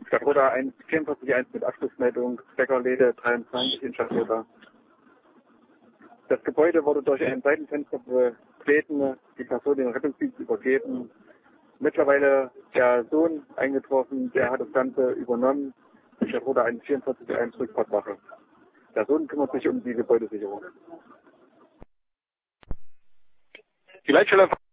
Dakota 144-1 mit Abschlussmeldung, Bäckerläde 23 in Schachroda. Das Gebäude wurde durch ein Seitenfenster betreten, die Person den Rettungsdienst übergeben. Mittlerweile der Sohn eingetroffen, der hat das Ganze übernommen. Schachroda 144-1 Rückfahrtwache. Der Sohn kümmert sich um die Gebäudesicherung. Die Leitstelle